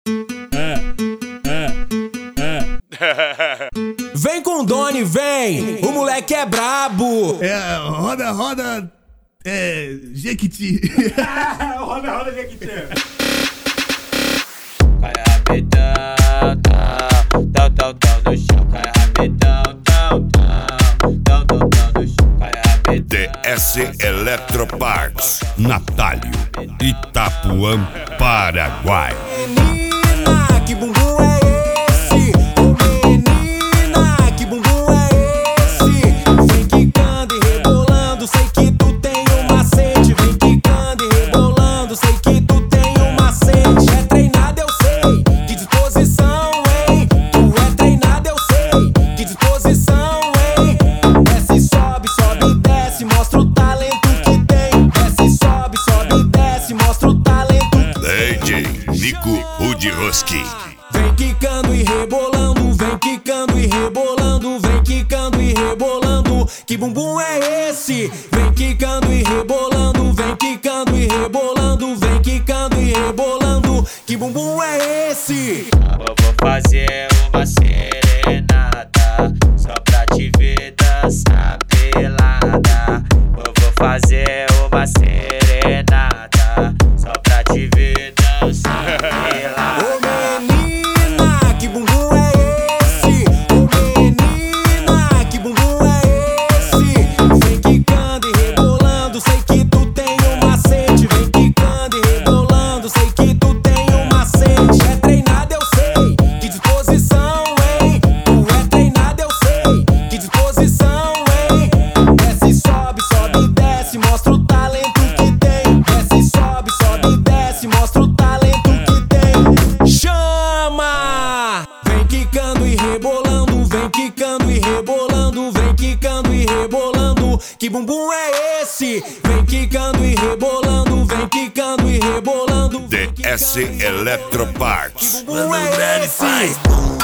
Vem com o Doni, vem! O moleque é brabo! Roda, Jequiti. roda, Jequiti. Cai rapidão, tão no chão. Cai rapidão, tão no chão. Cai rapidão. DS Eletroparts, Natalio, Itapuã, Paraguai. Menina, que bumbum é esse? Ô menina, que bumbum é esse? Vem quicando e rebolando, sei que tu tem um macete. Vem quicando e rebolando, sei que tu tem um macete. É treinado, eu sei, que disposição, hein? Tu é treinado, eu sei, que disposição, hein? Desce, sobe, desce, mostra o talento que tem. Desce, sobe, desce, mostra o talento que tem. DJ Nico Udroski. Vem quicando e rebolando, vem quicando e rebolando, vem quicando e rebolando. Que bumbum é esse? Vem quicando e rebolando, vem quicando e rebolando, vem quicando e rebolando. Que bumbum é esse? Eu vou fazer uma serenata só pra te ver dançar pelada. Eu vou fazer uma serenata só pra te ver dançar pelada. Ô menina, que bumbum é esse? Ô menina, que bumbum é esse? Vem quicando e rebolando, sei que tu tem um macete. Vem quicando e rebolando, sei que tu tem um macete. É treinado, eu sei, que disposição, hein? Tu é treinado, eu sei, que disposição, hein? Desce, sobe, desce, mostra o talento que tem. Desce, sobe, desce, mostra o talento que tem. Chama! Vem quicando e rebolando, vem quicando e rebolando, vem quicando e rebolando. Que bumbum é esse? Vem quicando e rebolando, vem quicando e rebolando. DS Eletroparts. Que bumbum é esse?